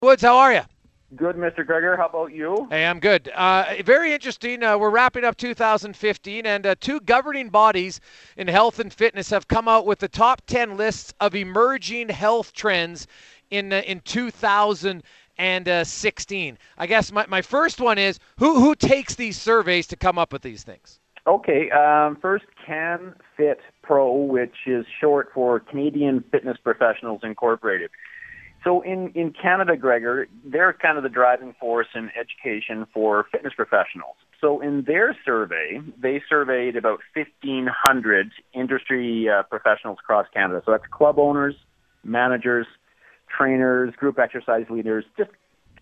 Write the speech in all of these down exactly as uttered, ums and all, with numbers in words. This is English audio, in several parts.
Woods, how are you? Good, Mister Gregor. How about you? Hey, I'm good. Uh, very interesting. Uh, we're wrapping up two thousand fifteen, and uh, two governing bodies in health and fitness have come out with the top ten lists of emerging health trends in uh, in two thousand sixteen. I guess my, my first one is who who takes these surveys to come up with these things? Okay, um, first, CanFit Pro, which is short for Canadian Fitness Professionals Incorporated. So in, in Canada, Gregor, they're kind of the driving force in education for fitness professionals. So in their survey, they surveyed about fifteen hundred industry uh, professionals across Canada. So that's club owners, managers, trainers, group exercise leaders, just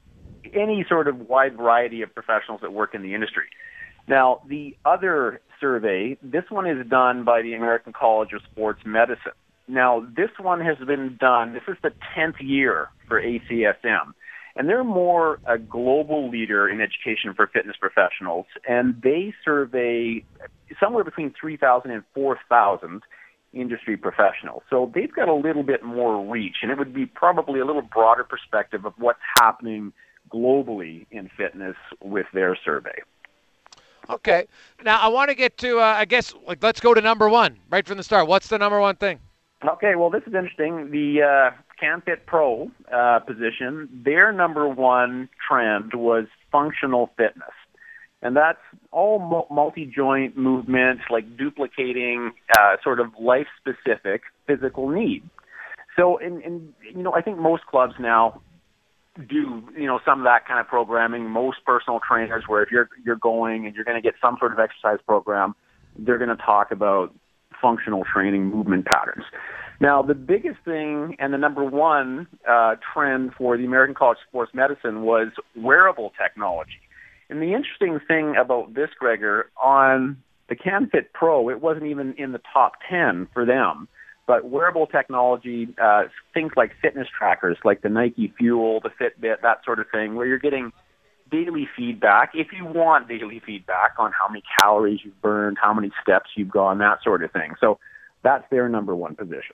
any sort of wide variety of professionals that work in the industry. Now, the other survey, this one is done by the American College of Sports Medicine. Now, this one has been done, this is the tenth year for A C S M, and they're more a global leader in education for fitness professionals, and they survey somewhere between three thousand and four thousand industry professionals. So they've got a little bit more reach, and it would be probably a little broader perspective of what's happening globally in fitness with their survey. Okay. Now, I want to get to, uh, I guess, like, let's go to number one right from the start. What's the number one thing? Okay, well, this is interesting. The uh, CanFit Pro uh, position, their number one trend was functional fitness. And that's all multi-joint movements, like duplicating uh, sort of life-specific physical need. So, in, in, you know, I think most clubs now do, you know, some of that kind of programming. Most personal trainers, where if you're you're going and you're going to get some sort of exercise program, they're going to talk about functional training movement patterns. Now, the biggest thing and the number one uh, trend for the American College of Sports Medicine was wearable technology. And the interesting thing about this, Gregor, on the CanFit Pro, it wasn't even in the top ten for them. But wearable technology, uh, things like fitness trackers, like the Nike Fuel, the Fitbit, that sort of thing, where you're getting daily feedback, if you want daily feedback on how many calories you've burned, how many steps you've gone, that sort of thing. So that's their number one position.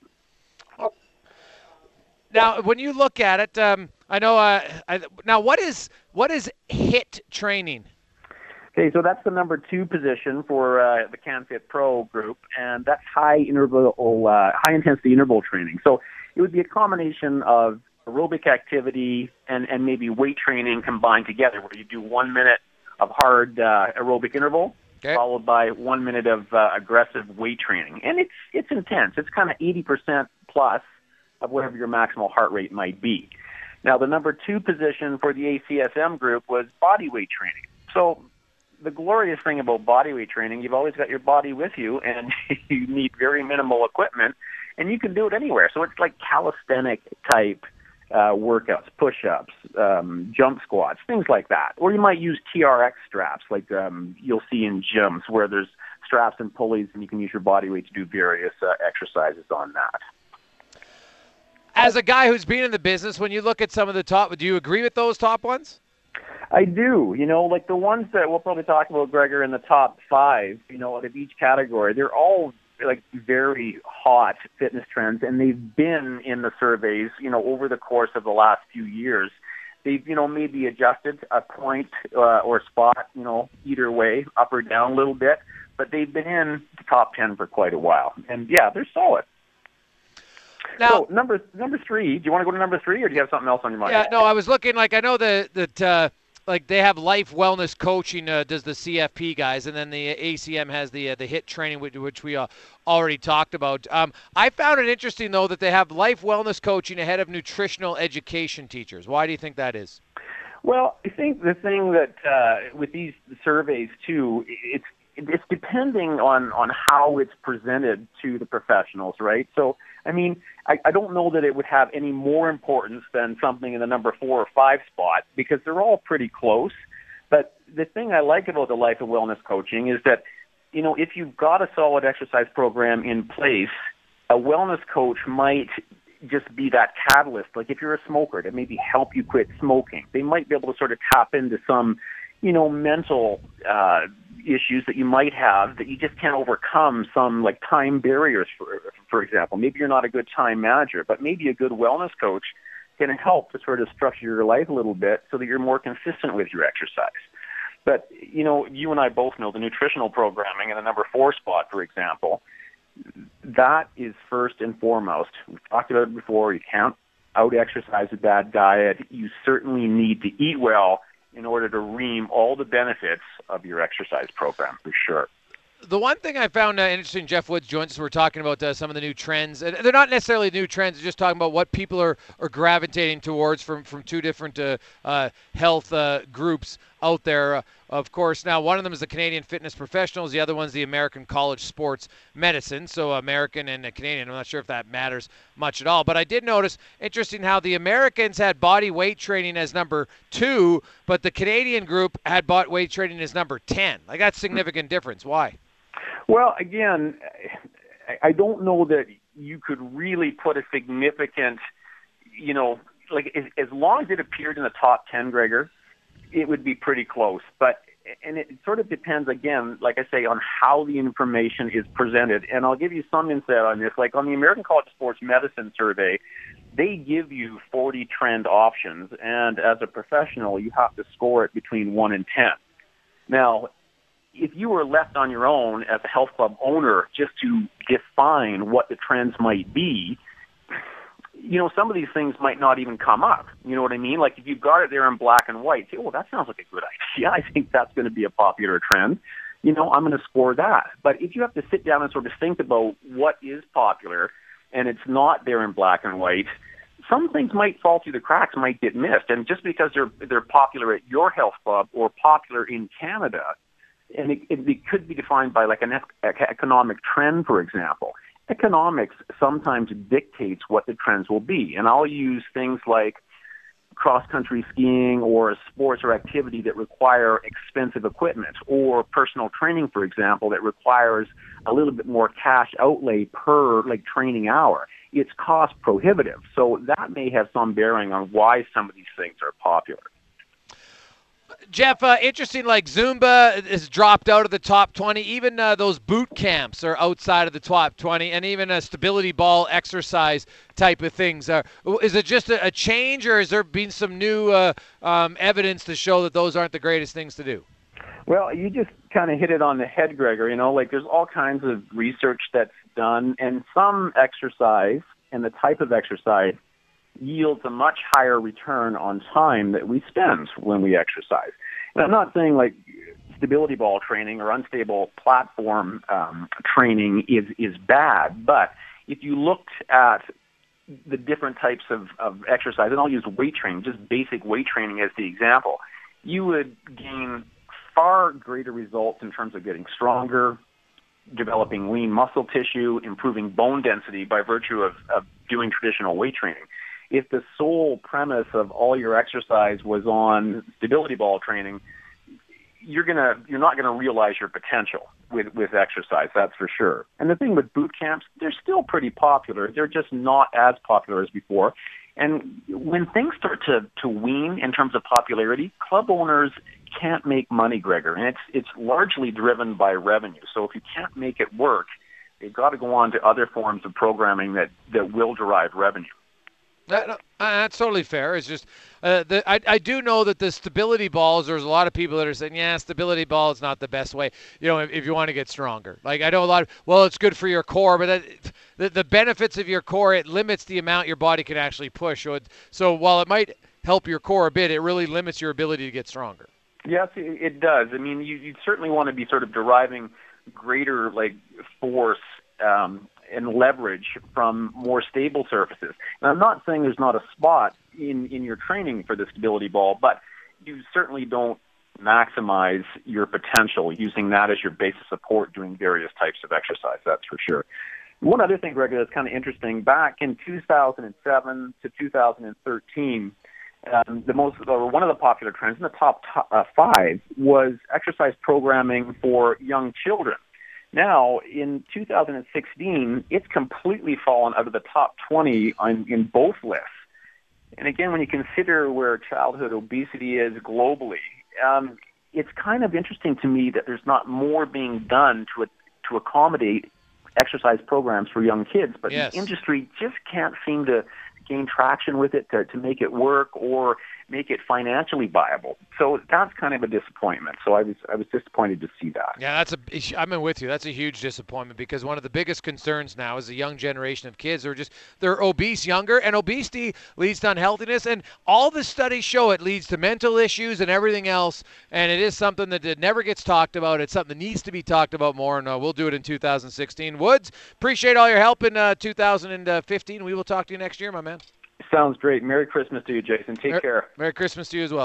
Now, when you look at it, um, I know. Uh, I, now, what is what is HIIT training? Okay, so that's the number two position for uh, the CanFit Pro group, and that's high interval, uh, high intensity interval training. So it would be a combination of aerobic activity and, and maybe weight training combined together, where you do one minute of hard uh, aerobic interval, okay, followed by one minute of uh, aggressive weight training. And it's it's intense. It's kind of eighty percent plus of whatever your maximal heart rate might be. Now, the number two position for the A C S M group was body weight training. So the glorious thing about body weight training, you've always got your body with you, and you need very minimal equipment, and you can do it anywhere. So it's like calisthenic type uh, workouts, push-ups, um, jump squats, things like that. Or you might use T R X straps, like um, you'll see in gyms, where there's straps and pulleys, and you can use your body weight to do various uh, exercises on that. As a guy who's been in the business, when you look at some of the top, do you agree with those top ones? I do. You know, like the ones that we'll probably talk about, Gregor, in the top five, you know, out of each category, they're all like very hot fitness trends, and they've been in the surveys, you know, over the course of the last few years. They've, you know, maybe adjusted a point uh, or spot, you know, either way, up or down a little bit, but they've been in the top ten for quite a while. And yeah, they're solid. Now, so number number three, do you want to go to number three, or do you have something else on your mind? Yeah, no, I was looking, like, I know that, that uh, like, they have life wellness coaching, uh, does the C F P guys, and then the A C M has the uh, the HIIT training, which, which we uh, already talked about. Um, I found it interesting, though, that they have life wellness coaching ahead of nutritional education teachers. Why do you think that is? Well, I think the thing that uh, with these surveys, too, it's it's depending on, on how it's presented to the professionals, right? So, I mean, I, I don't know that it would have any more importance than something in the number four or five spot, because they're all pretty close. But the thing I like about the life and wellness coaching is that, you know, if you've got a solid exercise program in place, a wellness coach might just be that catalyst. Like if you're a smoker, to maybe help you quit smoking. They might be able to sort of tap into some, you know, mental uh issues that you might have that you just can't overcome, some like time barriers, for for example. Maybe you're not a good time manager, but maybe a good wellness coach can help to sort of structure your life a little bit so that you're more consistent with your exercise. But, you know, you and I both know the nutritional programming in the number four spot, for example, that is first and foremost. We've talked about it before. You can't out-exercise a bad diet. You certainly need to eat well in order to reap all the benefits of your exercise program, for sure. The one thing I found uh, interesting, Jeff Woods joins us. We're talking about uh, some of the new trends. And they're not necessarily new trends. They're just talking about what people are, are gravitating towards from, from two different uh, uh, health uh, groups out there. Uh, of course, now one of them is the Canadian Fitness Professionals. The other one's the American College Sports Medicine. So American and Canadian. I'm not sure if that matters much at all. But I did notice, interesting how the Americans had body weight training as number two, but the Canadian group had body weight training as number ten. Like, that's a significant difference. Why? Well, again, I don't know that you could really put a significant, you know, like as, as long as it appeared in the top ten, Gregor, it would be pretty close. But, and it sort of depends, again, like I say, on how the information is presented. And I'll give you some insight on this. Like on the American College of Sports Medicine survey, they give you forty trend options. And as a professional, you have to score it between one and ten. Now, if you were left on your own as a health club owner just to define what the trends might be, you know, some of these things might not even come up. You know what I mean? Like if you've got it there in black and white, say, oh, that sounds like a good idea. I think that's going to be a popular trend. You know, I'm going to score that. But if you have to sit down and sort of think about what is popular and it's not there in black and white, some things might fall through the cracks, might get missed. And just because they're they're popular at your health club or popular in Canada, and it, it, it could be defined by like an economic trend, for example. Economics sometimes dictates what the trends will be. And I'll use things like cross-country skiing or a sports or activity that require expensive equipment, or personal training, for example, that requires a little bit more cash outlay per like training hour. It's cost prohibitive. So that may have some bearing on why some of these things are popular. Jeff, uh, interesting, like Zumba has dropped out of the top twenty. Even uh, those boot camps are outside of the top twenty, and even a stability ball exercise type of things. Uh, is it just a, a change, or has there been some new uh, um, evidence to show that those aren't the greatest things to do? Well, you just kind of hit it on the head, Gregor. You know, like there's all kinds of research that's done, and some exercise and the type of exercise yields a much higher return on time that we spend when we exercise. And I'm not saying like stability ball training or unstable platform um, training is, is bad, but if you looked at the different types of, of exercise, and I'll use weight training, just basic weight training as the example, you would gain far greater results in terms of getting stronger, developing lean muscle tissue, improving bone density by virtue of, of doing traditional weight training. If the sole premise of all your exercise was on stability ball training, you're gonna you're not gonna realize your potential with with exercise. That's for sure. And the thing with boot camps, they're still pretty popular. They're just not as popular as before. And when things start to to wean in terms of popularity, club owners can't make money, Gregor, and it's it's largely driven by revenue. So if you can't make it work, they've got to go on to other forms of programming that that will derive revenue. That, uh, that's totally fair. It's just uh, the, I, I do know that the stability balls, there's a lot of people that are saying, yeah, stability ball is not the best way, you know, if, if you want to get stronger. Like I know a lot of, well, it's good for your core, but that, the, the benefits of your core, it limits the amount your body can actually push. So, it, so while it might help your core a bit, it really limits your ability to get stronger. Yes, it, it does. I mean, you, you certainly want to be sort of deriving greater like force um and leverage from more stable surfaces. And I'm not saying there's not a spot in, in your training for the stability ball, but you certainly don't maximize your potential using that as your base of support doing various types of exercise, that's for sure. One other thing, Greg, that's kind of interesting, back in two thousand seven to two thousand thirteen, um, the most, or one of the popular trends in the top t- uh, five was exercise programming for young children. Now, in two thousand sixteen, it's completely fallen out of the top twenty on, in both lists. And again, when you consider where childhood obesity is globally, um, it's kind of interesting to me that there's not more being done to to accommodate exercise programs for young kids. But yes, the industry just can't seem to gain traction with it to, to make it work or make it financially viable. So that's kind of a disappointment. So I was I was disappointed to see that. Yeah, that's a. I'm in with you. That's a huge disappointment because one of the biggest concerns now is the young generation of kids who are just they're obese younger, and obesity leads to unhealthiness, and all the studies show it leads to mental issues and everything else. And it is something that it never gets talked about. It's something that needs to be talked about more, and uh, we'll do it in two thousand sixteen. Woods, appreciate all your help in uh, two thousand fifteen. We will talk to you next year, my man. Sounds great. Merry Christmas to you, Jason. Take Mer- care. Merry Christmas to you as well.